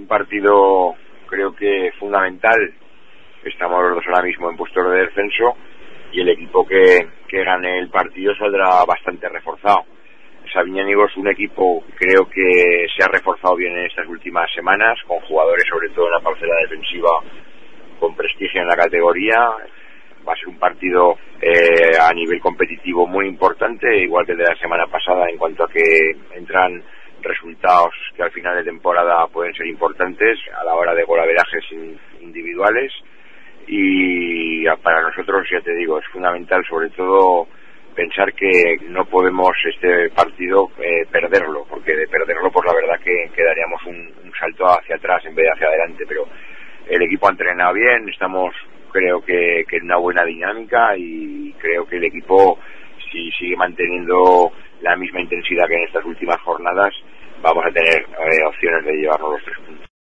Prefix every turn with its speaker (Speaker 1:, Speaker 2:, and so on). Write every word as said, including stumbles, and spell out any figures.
Speaker 1: un partido creo que fundamental. Estamos los dos ahora mismo en puestos de descenso y el equipo que, que gane el partido saldrá bastante reforzado. Sabiñánigo es un equipo creo que se ha reforzado bien en estas últimas semanas, con jugadores sobre todo en la parcela defensiva con prestigio en la categoría. Va a ser un partido eh, a nivel competitivo muy importante, igual que el de la semana pasada, en cuanto a que entran resultados que al final de temporada pueden ser importantes a la hora de golaverajes individuales. Y para nosotros, ya te digo, es fundamental sobre todo pensar que no podemos este partido eh, perderlo, porque de perderlo pues la verdad que, que daríamos un, un salto hacia atrás en vez de hacia adelante. Pero el equipo ha entrenado bien, estamos creo que, que en una buena dinámica, y creo que el equipo, si sigue manteniendo la misma intensidad que en estas últimas jornadas, vamos a tener eh, opciones de llevarnos los tres puntos.